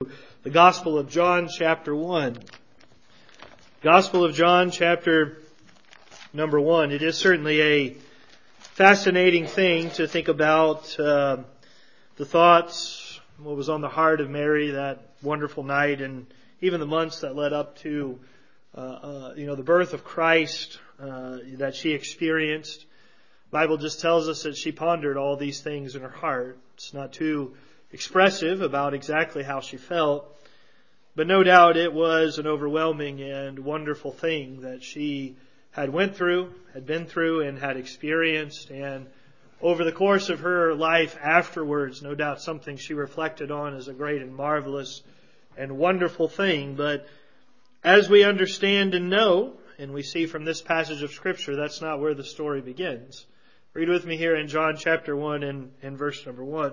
The Gospel of John, chapter 1. Gospel of John, chapter number 1. It is certainly a fascinating thing to think about the thoughts, what was on the heart of Mary that wonderful night, and even the months that led up to the birth of Christ that she experienced. The Bible just tells us that she pondered all these things in her heart. It's not too expressive about exactly how she felt, but no doubt it was an overwhelming and wonderful thing that she had been through, and had experienced, and over the course of her life afterwards, no doubt something she reflected on as a great and marvelous and wonderful thing. But as we understand and know, and we see from this passage of Scripture, that's not where the story begins. Read with me here in John chapter 1 and verse number 1.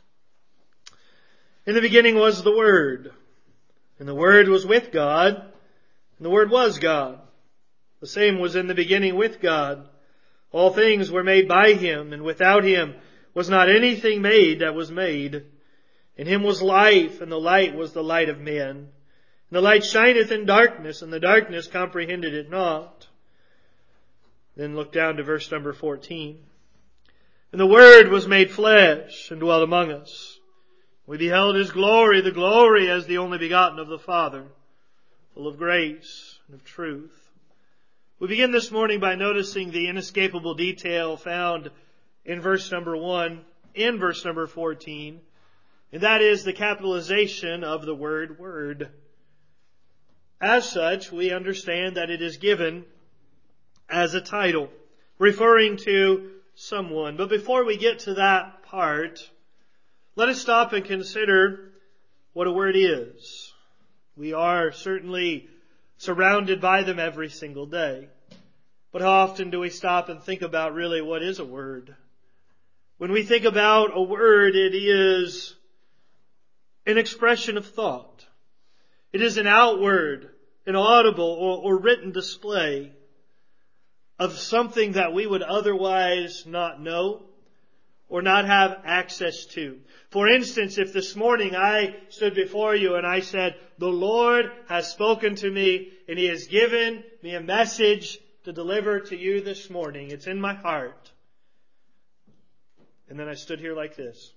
In the beginning was the Word, and the Word was with God, and the Word was God. The same was in the beginning with God. All things were made by Him, and without Him was not anything made that was made. In Him was life, and the light was the light of men. And the light shineth in darkness, and the darkness comprehended it not. Then look down to verse number 14. And the Word was made flesh, and dwelt among us. We beheld His glory, the glory as the only begotten of the Father, full of grace and of truth. We begin this morning by noticing the inescapable detail found in verse number 1 and verse number 14, and that is the capitalization of the word Word. As such, we understand that it is given as a title, referring to someone. But before we get to that part, let us stop and consider what a word is. We are certainly surrounded by them every single day. But how often do we stop and think about really what is a word? When we think about a word, it is an expression of thought. It is an outward, an audible or written display of something that we would otherwise not know or not have access to. For instance, if this morning I stood before you and I said, "The Lord has spoken to me and He has given me a message to deliver to you this morning. It's in my heart." And then I stood here like this.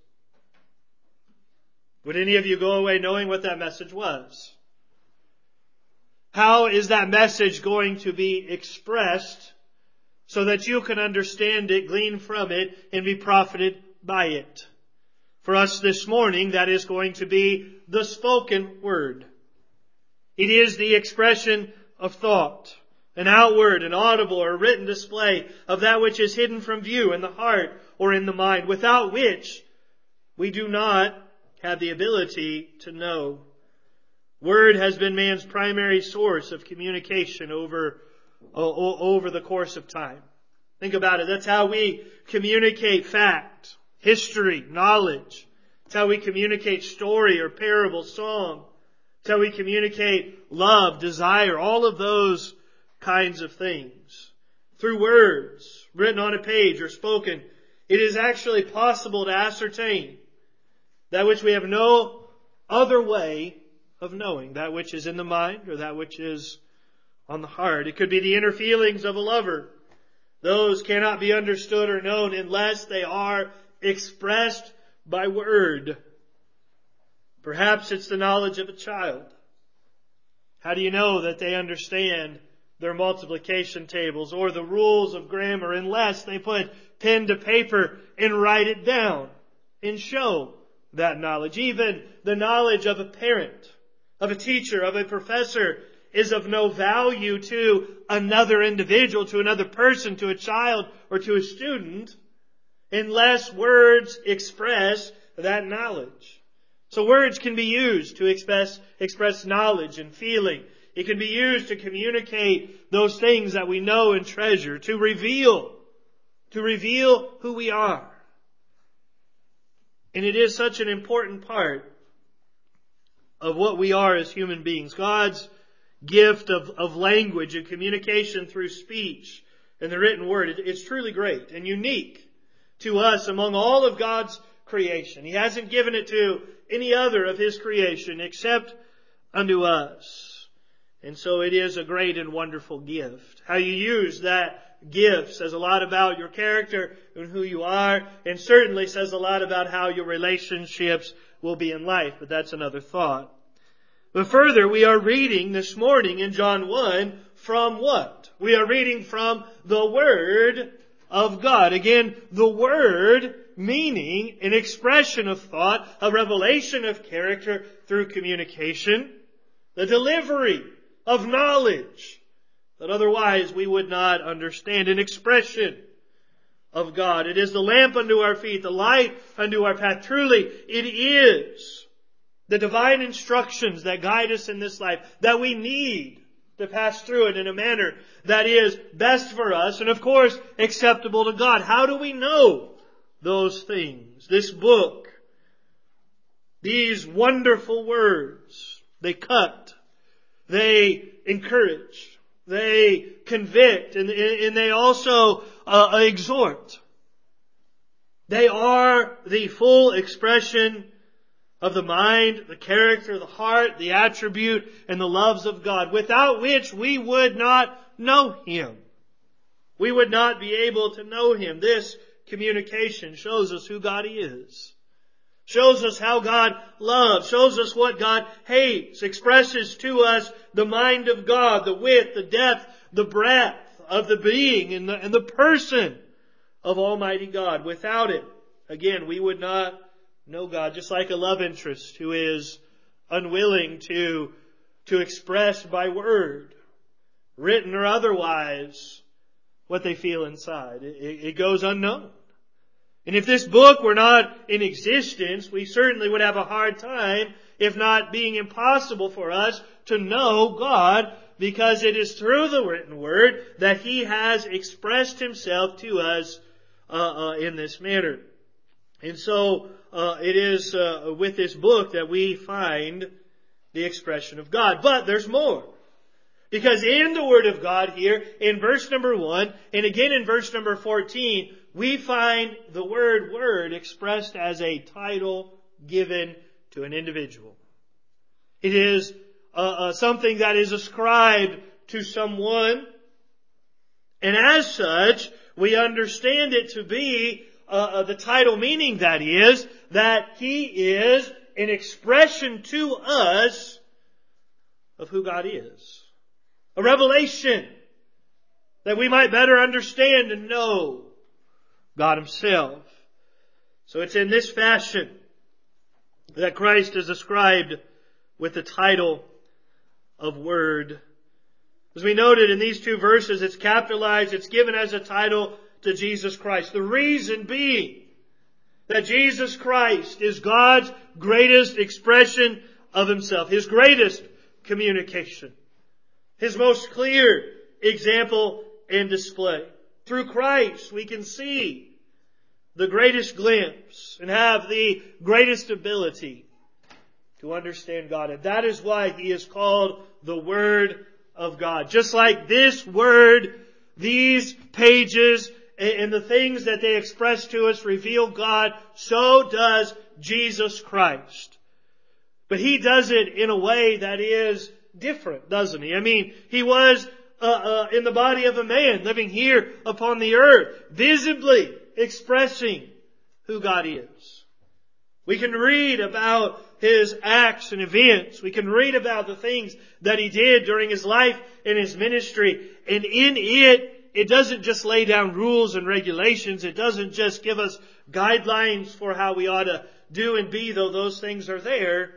Would any of you go away knowing what that message was? How is that message going to be expressed so that you can understand it, glean from it, and be profited by it? For us this morning, that is going to be the spoken word. It is the expression of thought, an outward, an audible, or written display of that which is hidden from view in the heart or in the mind, without which we do not have the ability to know. Word has been man's primary source of communication over the course of time. Think about it. That's how we communicate fact, history, knowledge. It's how we communicate story or parable, song. It's how we communicate love, desire, all of those kinds of things. Through words written on a page or spoken, it is actually possible to ascertain that which we have no other way of knowing, that which is in the mind or that which is on the heart. It could be the inner feelings of a lover. Those cannot be understood or known unless they are expressed by word. Perhaps it's the knowledge of a child. How do you know that they understand their multiplication tables or the rules of grammar unless they put pen to paper and write it down and show that knowledge? Even the knowledge of a parent, of a teacher, of a professor is of no value to another individual, to another person, to a child or to a student unless words express that knowledge. So words can be used to express knowledge and feeling. It can be used to communicate those things that we know and treasure, to reveal who we are. And it is such an important part of what we are as human beings. God's gift of language and communication through speech and the written word, it's truly great and unique to us among all of God's creation. He hasn't given it to any other of His creation except unto us. And so it is a great and wonderful gift. How you use that gift says a lot about your character and who you are, and certainly says a lot about how your relationships will be in life, but that's another thought. But further, we are reading this morning in John 1 from what? We are reading from the Word of God. Again, the Word meaning an expression of thought, a revelation of character through communication, the delivery of knowledge that otherwise we would not understand, an expression of God. It is the lamp unto our feet, the light unto our path. Truly, it is the divine instructions that guide us in this life, that we need to pass through it in a manner that is best for us and, of course, acceptable to God. How do we know those things? This book, these wonderful words, they cut, they encourage, they convict, and they also exhort. They are the full expression of the mind, the character, the heart, the attribute, and the loves of God, without which we would not know Him. We would not be able to know Him. This communication shows us who God is, shows us how God loves, shows us what God hates, expresses to us the mind of God, the width, the depth, the breadth of the being and the person of Almighty God. Without it, again, we would not know God, just like a love interest who is unwilling to express by word, written or otherwise, what they feel inside. It goes unknown. And if this book were not in existence, we certainly would have a hard time, if not being impossible for us, to know God, because it is through the written word that He has expressed Himself to us in this manner. And so it is with this book that we find the expression of God. But there's more. Because in the Word of God here, in verse number 1, and again in verse number 14, we find the word word expressed as a title given to an individual. It is something that is ascribed to someone. And as such, we understand it to be the title meaning that is, that He is an expression to us of who God is. A revelation that we might better understand and know God Himself. So it's in this fashion that Christ is ascribed with the title of Word. As we noted in these two verses, it's capitalized, it's given as a title to Jesus Christ. The reason being that Jesus Christ is God's greatest expression of Himself, His greatest communication, His most clear example and display. Through Christ we can see the greatest glimpse and have the greatest ability to understand God. And that is why He is called the Word of God. Just like this Word, these pages, and the things that they express to us reveal God, so does Jesus Christ. But He does it in a way that is different, doesn't He? I mean, He was in the body of a man living here upon the earth, visibly expressing who God is. We can read about His acts and events. We can read about the things that He did during His life and His ministry. And in it doesn't just lay down rules and regulations. It doesn't just give us guidelines for how we ought to do and be, though those things are there.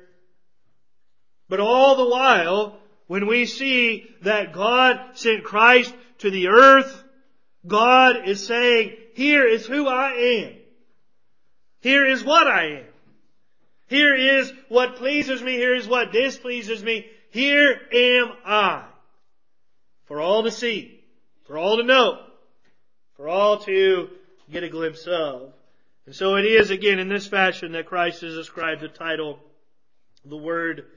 But all the while, when we see that God sent Christ to the earth, God is saying, here is who I am. Here is what I am. Here is what pleases me. Here is what displeases me. Here am I. For all to see. For all to know. For all to get a glimpse of. And so it is again in this fashion that Christ is ascribed the title, the Word.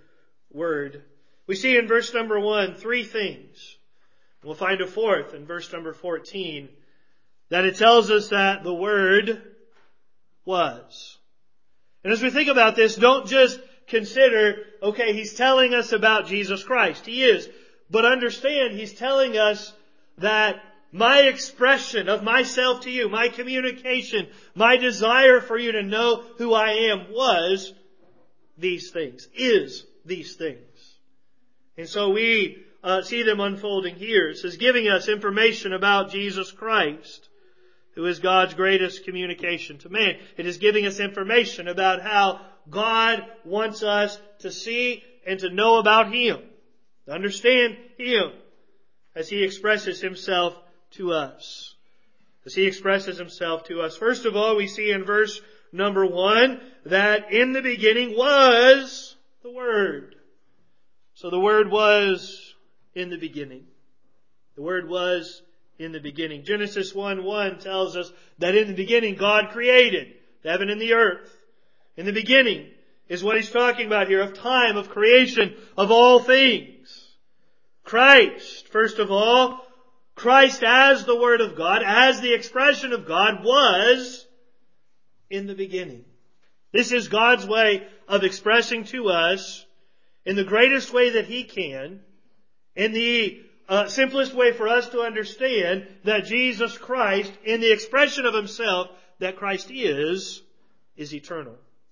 We see in verse number 1 three things. We'll find a fourth in verse number 14. That it tells us that the Word was. And as we think about this, don't just consider, okay, He's telling us about Jesus Christ. He is. But understand, He's telling us that my expression of myself to you, my communication, my desire for you to know who I am was these things, is these things. And so we see them unfolding here. It says, giving us information about Jesus Christ, who is God's greatest communication to man. It is giving us information about how God wants us to see and to know about Him, to understand Him as He expresses Himself to us. As He expresses Himself to us. First of all, we see in verse number 1 that in the beginning was the Word. So the Word was in the beginning. The Word was in the beginning. Genesis 1:1 tells us that in the beginning God created the heaven and the earth. In the beginning is what He's talking about here, of time, of creation, of all things. Christ, first of all, Christ as the Word of God, as the expression of God, was in the beginning. This is God's way of expressing to us in the greatest way that He can, in the simplest way for us to understand that Jesus Christ, in the expression of Himself, that Christ is eternal.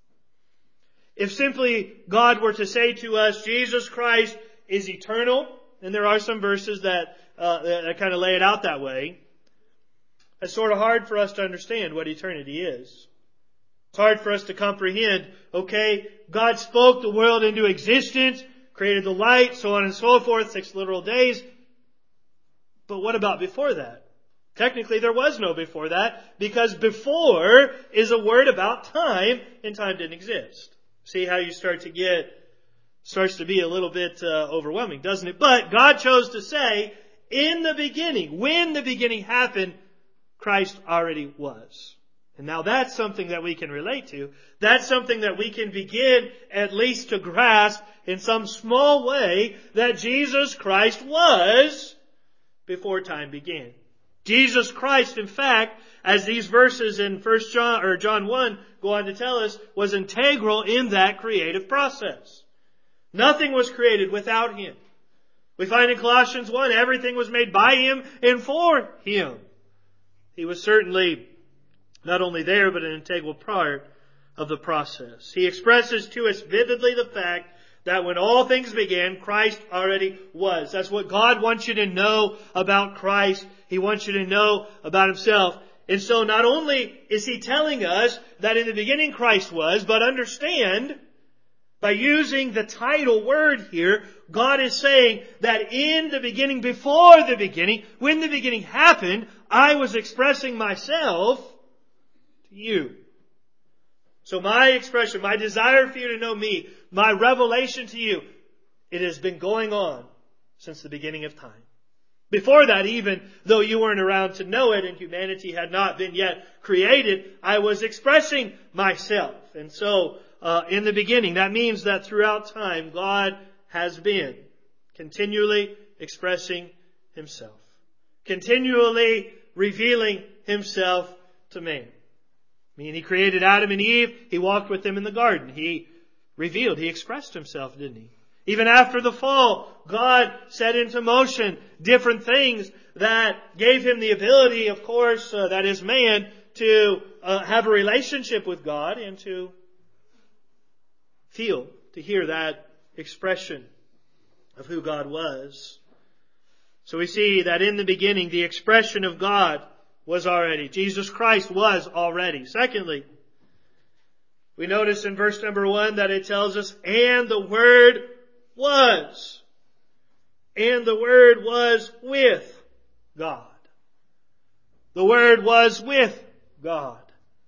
If simply God were to say to us, Jesus Christ is eternal, and there are some verses that kind of lay it out that way, it's sort of hard for us to understand what eternity is. It's hard for us to comprehend, okay, God spoke the world into existence, created the light, so on and so forth, 6 literal days. But what about before that? Technically, there was no before that, because before is a word about time, and time didn't exist. See how you starts to be a little bit overwhelming, doesn't it? But God chose to say, in the beginning, when the beginning happened, Christ already was. And now that's something that we can relate to. That's something that we can begin at least to grasp in some small way, that Jesus Christ was before time began. Jesus Christ, in fact, as these verses in John 1 go on to tell us, was integral in that creative process. Nothing was created without Him. We find in Colossians 1, everything was made by Him and for Him. He was certainly not only there, but an integral part of the process. He expresses to us vividly the fact that when all things began, Christ already was. That's what God wants you to know about Christ. He wants you to know about Himself. And so not only is He telling us that in the beginning Christ was, but understand, by using the title word here, God is saying that in the beginning, before the beginning, when the beginning happened, I was expressing myself to you. So my expression, my desire for you to know me, my revelation to you, it has been going on since the beginning of time. Before that, even though you weren't around to know it and humanity had not been yet created, I was expressing myself. And so, in the beginning, that means that throughout time, God has been continually expressing Himself. Continually revealing Himself to man. I mean, He created Adam and Eve. He walked with them in the garden. He revealed, He expressed Himself, didn't He? Even after the fall, God set into motion different things that gave Him the ability, of course, that is man, to have a relationship with God and to feel, to hear that expression of who God was. So we see that in the beginning, the expression of God was already. Jesus Christ was already. Secondly, we notice in verse number 1 that it tells us, and the Word was. And the Word was with God. The Word was with God.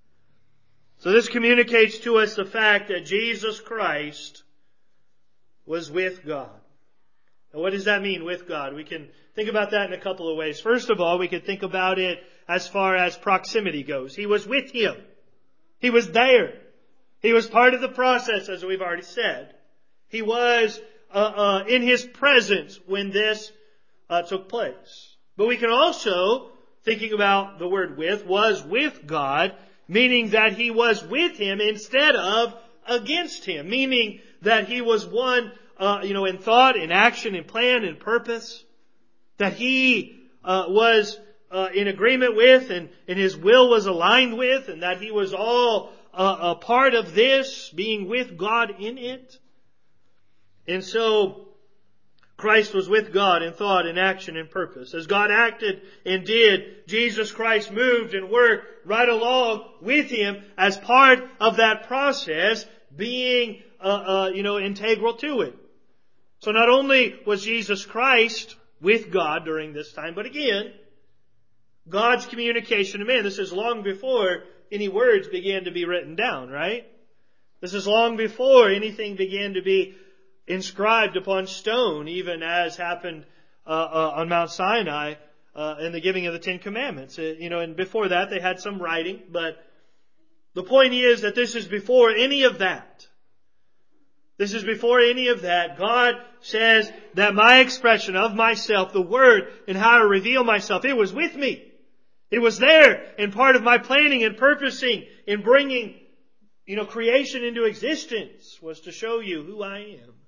So this communicates to us the fact that Jesus Christ was with God. Now what does that mean, with God? We can think about that in a couple of ways. First of all, we could think about it as far as proximity goes. He was with Him. He was there. He was part of the process, as we've already said. He was in His presence when this took place. But we can also, thinking about the word with, was with God, meaning that He was with Him instead of against Him, meaning that He was one, in thought, in action, in plan, in purpose, that He was in agreement with and His will was aligned with, and that He was all a part of this, being with God in it. And so, Christ was with God in thought, in action, and purpose. As God acted and did, Jesus Christ moved and worked right along with Him as part of that process, being, integral to it. So not only was Jesus Christ with God during this time, but again, God's communication to man. This is long before any words began to be written down, right? This is long before anything began to be inscribed upon stone, even as happened on Mount Sinai in the giving of the Ten Commandments. And before that they had some writing, but the point is that this is before any of that. This is before any of that. God says that my expression of myself, the Word, and how I reveal myself, it was with me. It was there, and part of my planning and purposing in bringing, creation into existence was to show you who I am.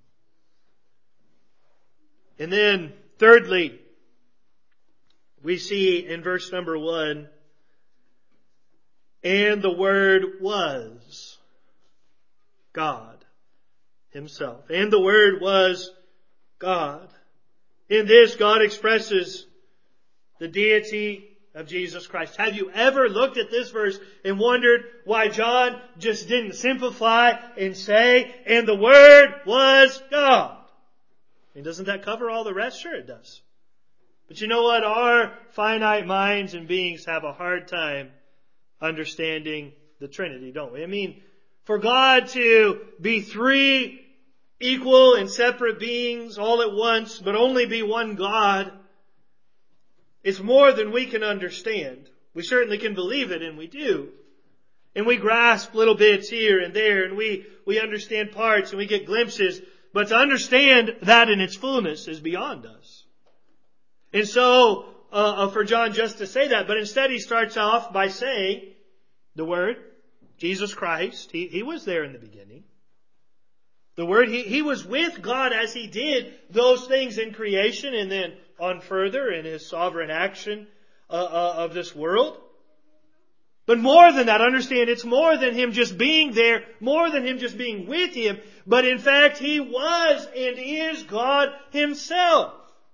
And then, thirdly, we see in verse number 1, and the Word was God Himself. And the Word was God. In this, God expresses the deity of Jesus Christ. Have you ever looked at this verse and wondered why John just didn't simplify and say, and the Word was God? And doesn't that cover all the rest? Sure it does. But you know what? Our finite minds and beings have a hard time understanding the Trinity, don't we? I mean, for God to be three equal and separate beings all at once, but only be one God, it's more than we can understand. We certainly can believe it, and we do. And we grasp little bits here and there, and we understand parts, and we get glimpses. But to understand that in its fullness is beyond us. And so, for John just to say that, but instead he starts off by saying, the Word, Jesus Christ, He was there in the beginning. The Word, He was with God as He did those things in creation and then on further in His sovereign action of this world. But more than that, understand, it's more than Him just being there, more than Him just being with Him, but in fact He was and is God Himself.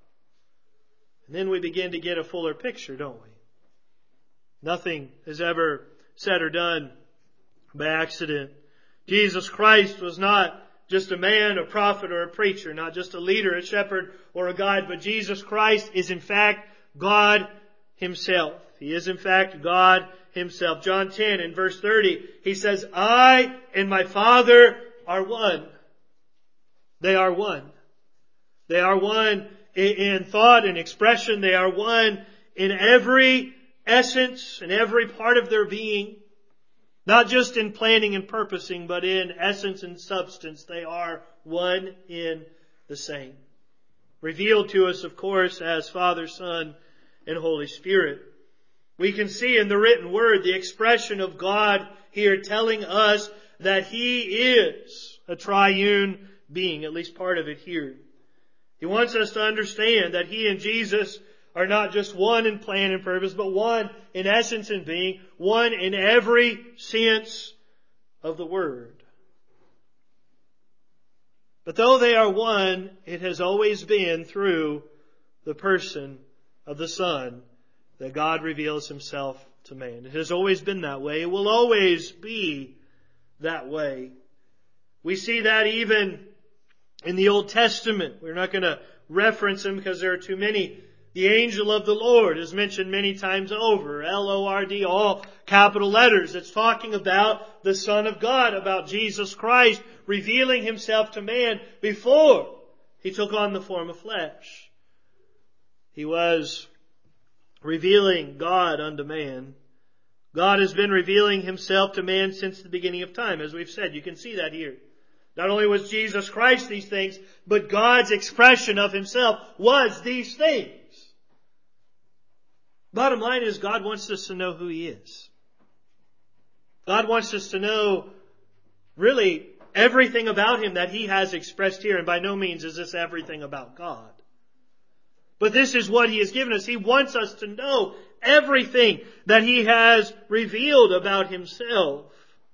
And then we begin to get a fuller picture, don't we? Nothing is ever said or done by accident. Jesus Christ was not just a man, a prophet, or a preacher, not just a leader, a shepherd, or a guide, but Jesus Christ is in fact God Himself. He is in fact God Himself. John 10 in verse 30, He says, I and my Father are one. They are one. They are one in thought and expression. They are one in every essence, in every part of their being. Not just in planning and purposing, but in essence and substance. They are one in the same. Revealed to us, of course, as Father, Son, and Holy Spirit. We can see in the written Word the expression of God here telling us that He is a triune being, at least part of it here. He wants us to understand that He and Jesus are not just one in plan and purpose, but one in essence and being, one in every sense of the word. But though they are one, it has always been through the person of the Son that God reveals Himself to man. It has always been that way. It will always be that way. We see that even in the Old Testament. We're not going to reference them because there are too many. The angel of the Lord is mentioned many times over. L-O-R-D, all capital letters. It's talking about the Son of God, about Jesus Christ revealing Himself to man before He took on the form of flesh. He was revealing God unto man. God has been revealing Himself to man since the beginning of time. As we've said, you can see that here. Not only was Jesus Christ these things, but God's expression of Himself was these things. Bottom line is God wants us to know who He is. God wants us to know really everything about Him that He has expressed here. And by no means is this everything about God. But this is what He has given us. He wants us to know everything that He has revealed about Himself.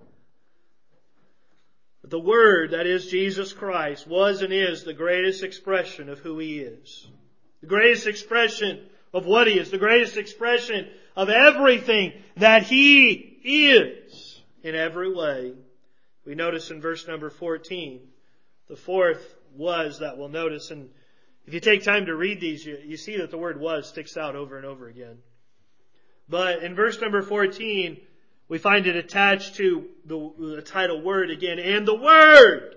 But the Word, that is Jesus Christ, was and is the greatest expression of who He is. The greatest expression of what He is. The greatest expression of everything that He is in every way. We notice in verse number 14. The fourth was that we'll notice. And if you take time to read these, you see that the word was sticks out over and over again. But in verse number 14, we find it attached to the title Word again. And the Word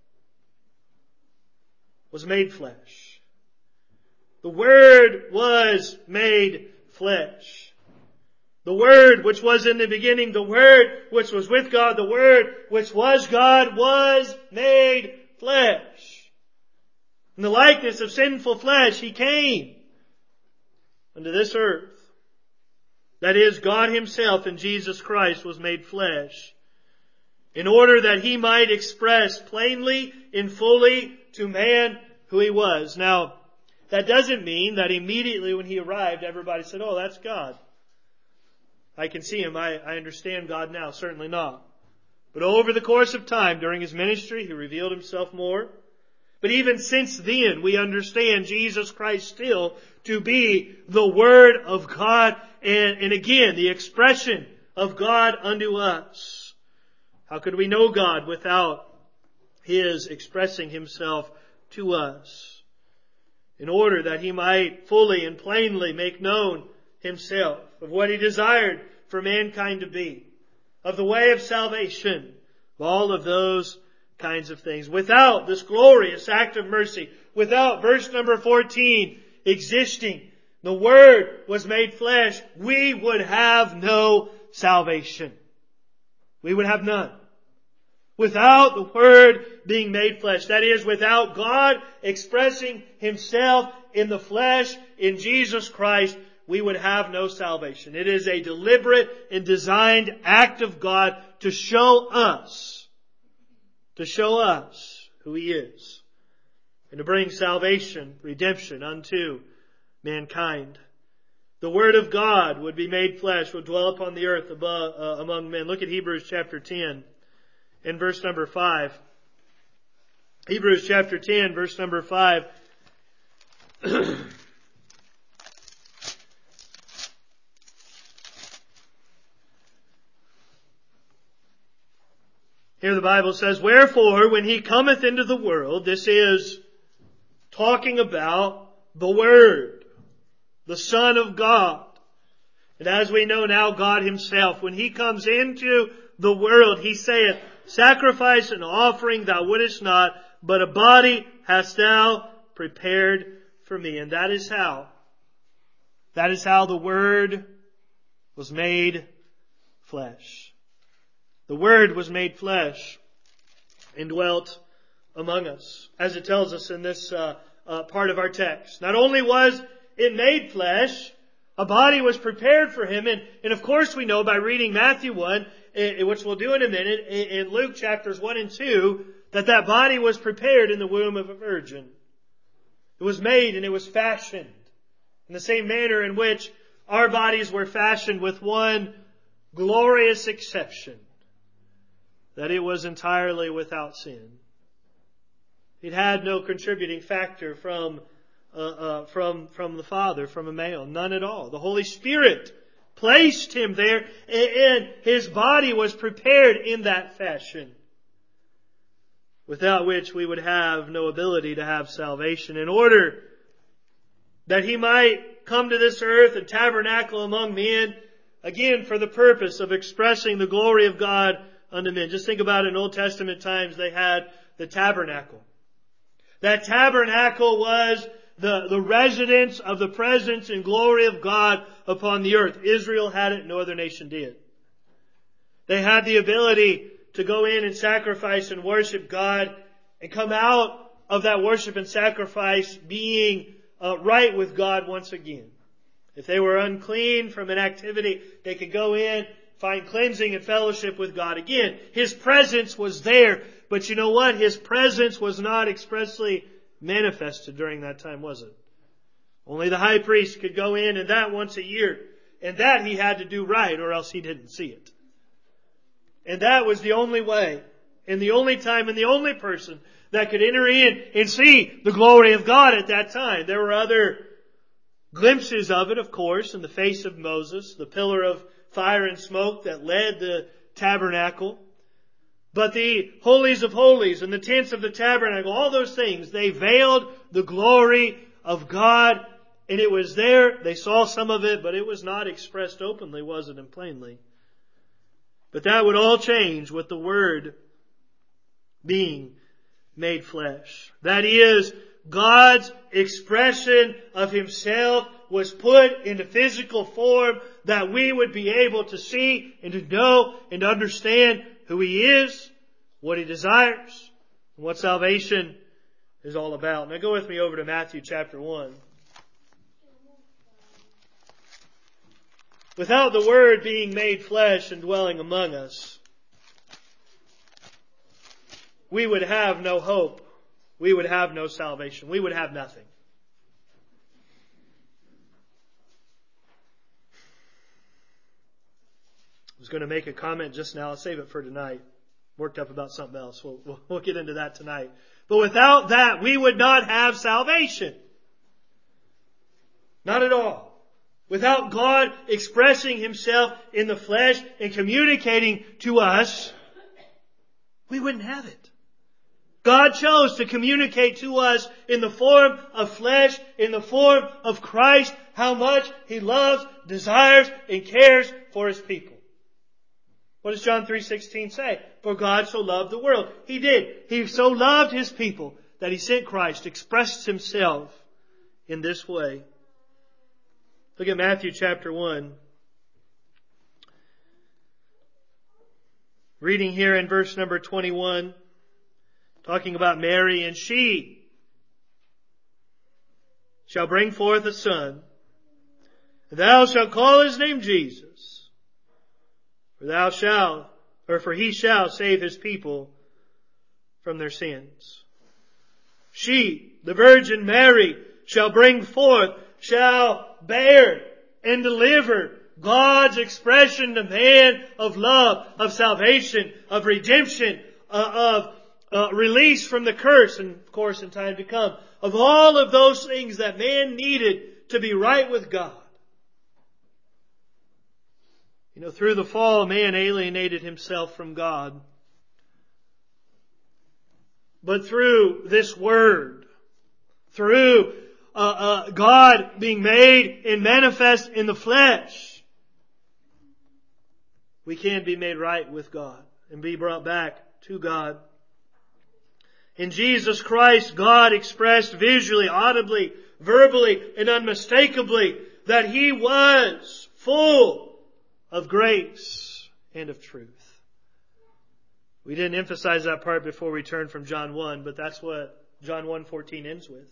was made flesh. The Word was made flesh. The Word which was in the beginning, the Word which was with God, the Word which was God was made flesh. In the likeness of sinful flesh, He came unto this earth. That is, God Himself in Jesus Christ was made flesh, in order that He might express plainly and fully to man who He was. Now, that doesn't mean that immediately when He arrived, everybody said, "Oh, that's God. I can see Him. I understand God now." Certainly not. But over the course of time, during His ministry, He revealed Himself more. But even since then, we understand Jesus Christ still to be the Word of God and again, the expression of God unto us. How could we know God without His expressing Himself to us? In order that He might fully and plainly make known Himself, of what He desired for mankind to be, of the way of salvation, of all of those kinds of things. Without this glorious act of mercy, without verse number 14 existing, the Word was made flesh, we would have no salvation. We would have none. Without the Word being made flesh, that is, without God expressing Himself in the flesh, in Jesus Christ, we would have no salvation. It is a deliberate and designed act of God to show us who He is, and to bring salvation, redemption unto mankind. The Word of God would be made flesh, would dwell upon the earth among men. Look at Hebrews chapter 10 and verse number 5. Hebrews chapter 10, verse number 5. Here the Bible says, "Wherefore, when He cometh into the world," this is talking about the Word, the Son of God. And as we know now, God Himself, when He comes into the world, He saith, "Sacrifice and offering thou wouldest not, but a body hast thou prepared for me." And that is how the Word was made flesh. The Word was made flesh and dwelt among us, as it tells us in this part of our text. Not only was it made flesh, a body was prepared for Him. And of course we know by reading Matthew 1, which we'll do in a minute, in Luke chapters 1 and 2, that body was prepared in the womb of a virgin. It was made and it was fashioned in the same manner in which our bodies were fashioned, with one glorious exception, that it was entirely without sin. It had no contributing factor from the Father, from a male. None at all. The Holy Spirit placed Him there, and His body was prepared in that fashion, without which we would have no ability to have salvation. In order that He might come to this earth and tabernacle among men, again for the purpose of expressing the glory of God unto men. Just think about it, in Old Testament times they had the tabernacle. That tabernacle was the residence of the presence and glory of God upon the earth. Israel had it, no other nation did. They had the ability to go in and sacrifice and worship God and come out of that worship and sacrifice being right with God once again. If they were unclean from an activity, they could go in find cleansing and fellowship with God again. His presence was there. But you know what? His presence was not expressly manifested during that time, was it? Only the high priest could go in, and that once a year. And that he had to do right, or else he didn't see it. And that was the only way, and the only time, and the only person that could enter in and see the glory of God at that time. There were other glimpses of it, of course, in the face of Moses, the pillar of fire and smoke that led the tabernacle. But the holies of holies and the tents of the tabernacle, all those things, they veiled the glory of God. And it was there. They saw some of it, but it was not expressed openly, was it, and plainly. But that would all change with the Word being made flesh. That is, God's expression of Himself was put into physical form that we would be able to see and to know and to understand who He is, what He desires, and what salvation is all about. Now go with me over to Matthew chapter 1. Without the Word being made flesh and dwelling among us, we would have no hope. We would have no salvation. We would have nothing. I was going to make a comment just now. I'll save it for tonight. Worked up about something else. We'll get into that tonight. But without that, we would not have salvation. Not at all. Without God expressing Himself in the flesh and communicating to us, we wouldn't have it. God chose to communicate to us in the form of flesh, in the form of Christ, how much He loves, desires, and cares for His people. What does John 3:16 say? For God so loved the world. He did. He so loved His people that He sent Christ, expressed Himself in this way. Look at Matthew chapter 1. Reading here in verse number 21, talking about Mary, and she shall bring forth a son, and thou shalt call His name Jesus, for He shall save His people from their sins. She, the Virgin Mary, shall bring forth, shall bear and deliver God's expression to man of love, of salvation, of redemption, of release from the curse, and of course in time to come, of all of those things that man needed to be right with God. You know, through the fall, man alienated himself from God. But through this Word, through God being made and manifest in the flesh, we can be made right with God and be brought back to God. In Jesus Christ, God expressed visually, audibly, verbally, and unmistakably that He was full of grace and of truth. We didn't emphasize that part before we turned from John 1, but that's what John 1:14 ends with.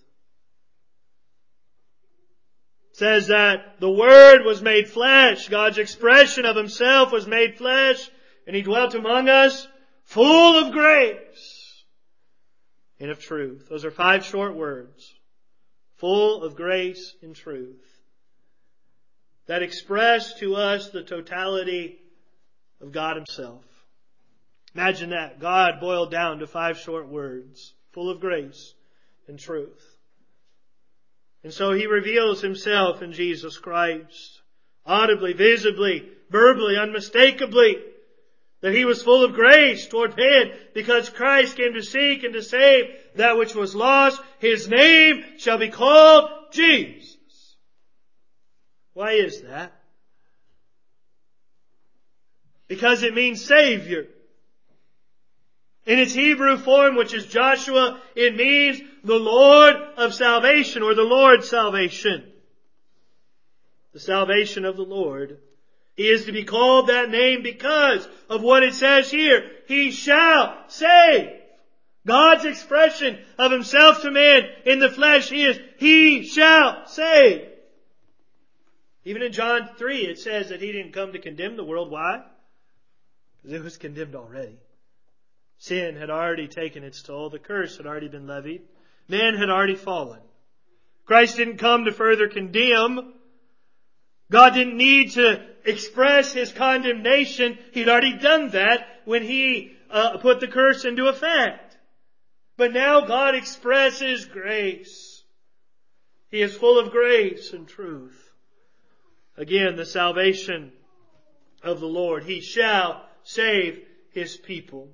It says that the Word was made flesh. God's expression of Himself was made flesh, and He dwelt among us full of grace and of truth. Those are 5 short words. Full of grace and truth. That express to us the totality of God Himself. Imagine that. God boiled down to 5 short words. Full of grace and truth. And so He reveals Himself in Jesus Christ. Audibly, visibly, verbally, unmistakably. That He was full of grace toward man because Christ came to seek and to save that which was lost. His name shall be called Jesus. Why is that? Because it means Savior. In its Hebrew form, which is Joshua, it means the Lord of salvation, or the Lord's salvation. The salvation of the Lord. He is to be called that name because of what it says here. He shall save. God's expression of Himself to man in the flesh is, He shall save. Even in John 3 it says that He didn't come to condemn the world. Why? Because it was condemned already. Sin had already taken its toll. The curse had already been levied. Man had already fallen. Christ didn't come to further condemn. God didn't need to express His condemnation. He'd already done that when He put the curse into effect. But now God expresses grace. He is full of grace and truth. Again, the salvation of the Lord. He shall save His people.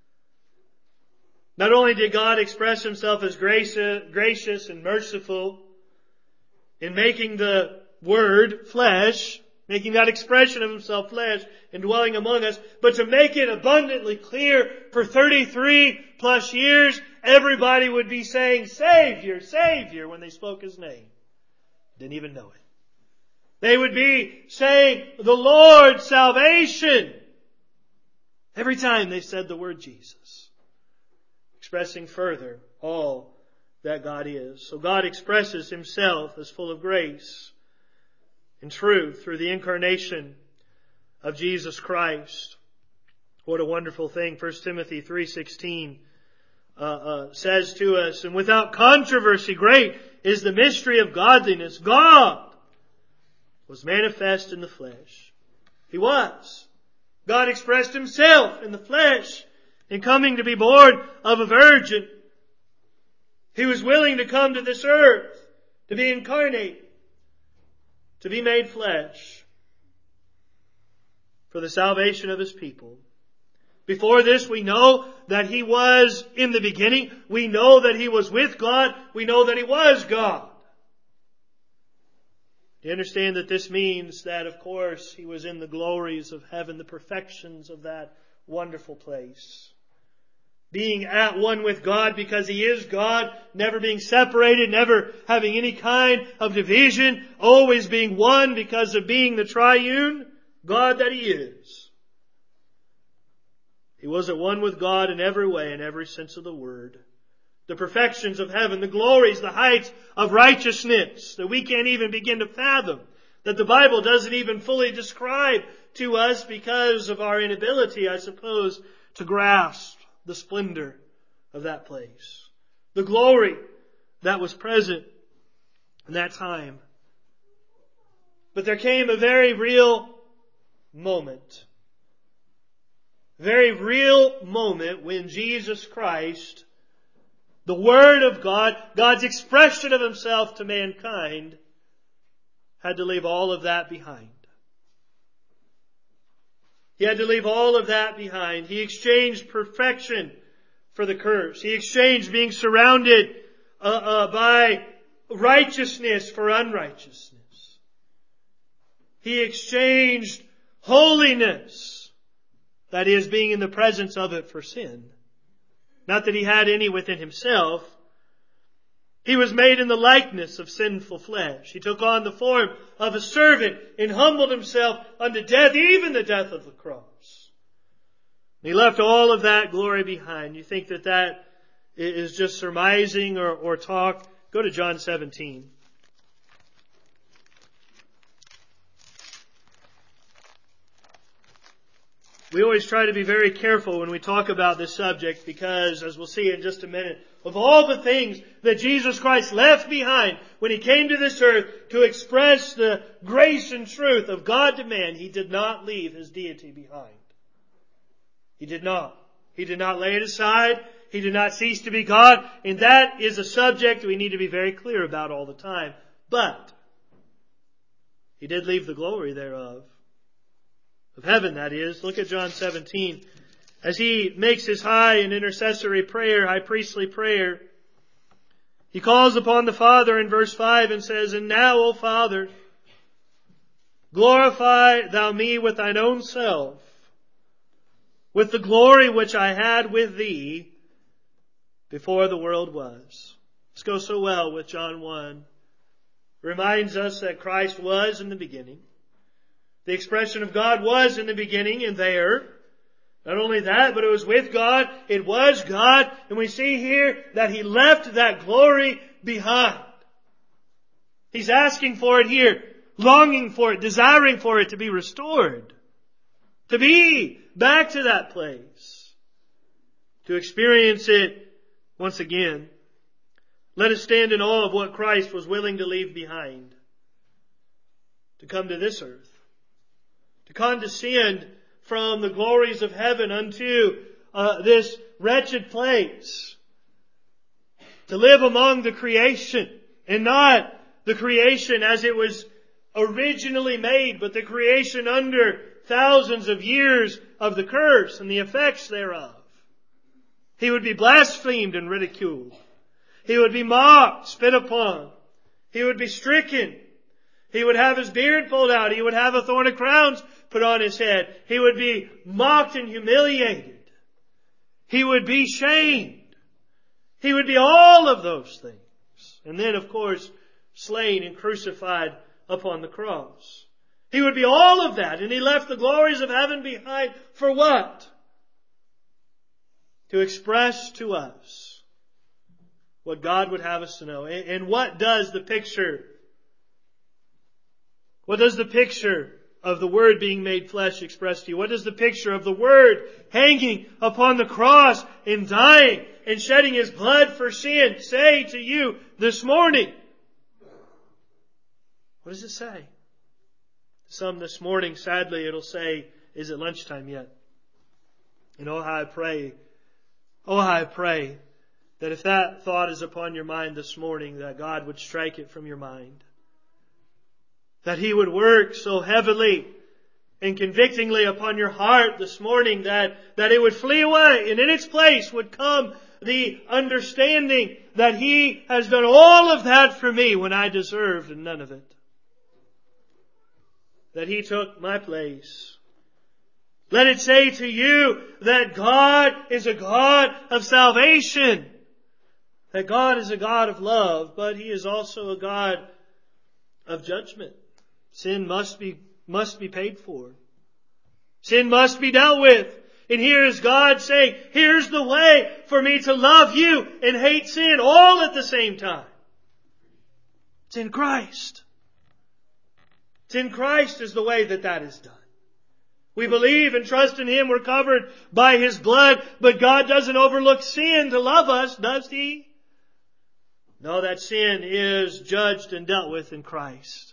Not only did God express Himself as gracious and merciful in making the Word flesh, making that expression of Himself flesh and dwelling among us, but to make it abundantly clear for 33 plus years, everybody would be saying, Savior, Savior, when they spoke His name. Didn't even know it. They would be saying, the Lord, salvation, every time they said the word Jesus. Expressing further all that God is. So God expresses Himself as full of grace and truth through the incarnation of Jesus Christ. What a wonderful thing 1 Timothy 3:16 says to us. And without controversy, great is the mystery of godliness. God was manifest in the flesh. He was. God expressed Himself in the flesh in coming to be born of a virgin. He was willing to come to this earth, to be incarnate, to be made flesh for the salvation of His people. Before this, we know that He was in the beginning. We know that He was with God. We know that He was God. You understand that this means that, of course, He was in the glories of heaven, the perfections of that wonderful place. Being at one with God because He is God, never being separated, never having any kind of division, always being one because of being the triune God that He is. He was at one with God in every way, in every sense of the word. The perfections of heaven, the glories, the heights of righteousness that we can't even begin to fathom, that the Bible doesn't even fully describe to us because of our inability, I suppose, to grasp the splendor of that place. The glory that was present in that time. But there came a very real moment. Very real moment when Jesus Christ, the Word of God, God's expression of Himself to mankind, had to leave all of that behind. He had to leave all of that behind. He exchanged perfection for the curse. He exchanged being surrounded by righteousness for unrighteousness. He exchanged holiness, that is, being in the presence of it, for sin. Not that He had any within Himself. He was made in the likeness of sinful flesh. He took on the form of a servant and humbled Himself unto death, even the death of the cross. He left all of that glory behind. You think that that is just surmising or talk? Go to John 17. We always try to be very careful when we talk about this subject because, as we'll see in just a minute, of all the things that Jesus Christ left behind when He came to this earth to express the grace and truth of God to man, He did not leave His deity behind. He did not. He did not lay it aside. He did not cease to be God. And that is a subject we need to be very clear about all the time. But He did leave the glory thereof. Of heaven, that is. Look at John 17. As He makes His high and intercessory prayer, high priestly prayer, He calls upon the Father in verse 5 and says, And now, O Father, glorify Thou me with Thine own self, with the glory which I had with Thee before the world was. This goes so well with John 1. It reminds us that Christ was in the beginning. The expression of God was in the beginning and there. Not only that, but it was with God. It was God. And we see here that He left that glory behind. He's asking for it here, longing for it, desiring for it to be restored. To be back to that place to experience it once again. Let us stand in awe of what Christ was willing to leave behind to come to this earth, to condescend from the glories of heaven unto this wretched place, to live among the creation, and not the creation as it was originally made, but the creation under thousands of years of the curse and the effects thereof. He would be blasphemed and ridiculed. He would be mocked, spit upon. He would be stricken. He would have his beard pulled out. He would have a thorn of crowns put on his head. He would be mocked and humiliated. He would be shamed. He would be all of those things. And then, of course, slain and crucified upon the cross. He would be all of that. And He left the glories of heaven behind for what? To express to us what God would have us to know. And what does the picture of the Word being made flesh express to you? What does the picture of the Word hanging upon the cross and dying and shedding His blood for sin say to you this morning? What does it say? Some this morning, sadly, it'll say, is it lunchtime yet? And oh, how I pray that if that thought is upon your mind this morning, that God would strike it from your mind. That He would work so heavily and convictingly upon your heart this morning that it would flee away, and in its place would come the understanding that He has done all of that for me when I deserved none of it. That He took my place. Let it say to you that God is a God of salvation. That God is a God of love, but He is also a God of judgment. Sin must be paid for. Sin must be dealt with. And here is God saying, here's the way for me to love you and hate sin all at the same time. It's in Christ. It's in Christ is the way that is done. We believe and trust in Him. We're covered by His blood. But God doesn't overlook sin to love us, does He? No, that sin is judged and dealt with in Christ.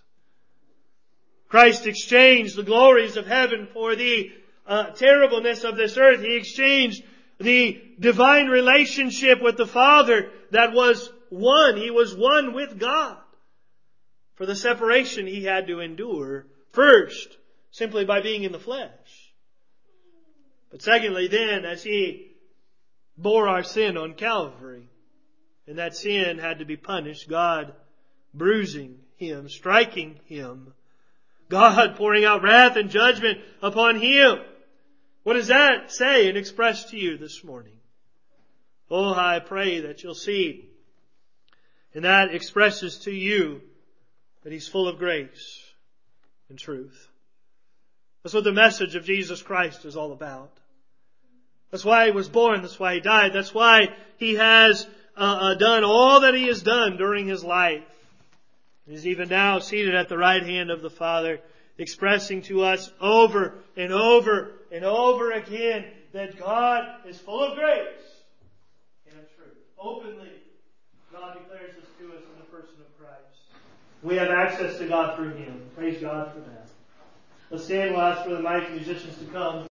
Christ exchanged the glories of heaven for the terribleness of this earth. He exchanged the divine relationship with the Father that was one. He was one with God for the separation He had to endure. First, simply by being in the flesh. But secondly, then, as He bore our sin on Calvary, and that sin had to be punished, God bruising Him, striking Him, God pouring out wrath and judgment upon Him. What does that say and express to you this morning? Oh, I pray that you'll see. And that expresses to you that He's full of grace and truth. That's what the message of Jesus Christ is all about. That's why He was born. That's why He died. That's why He has done all that He has done during His life. He's even now seated at the right hand of the Father, expressing to us over and over and over again that God is full of grace and of truth. Openly, God declares this to us in the person of Christ. We have access to God through Him. Praise God for that. Let's stand. We'll ask for the mighty musicians to come.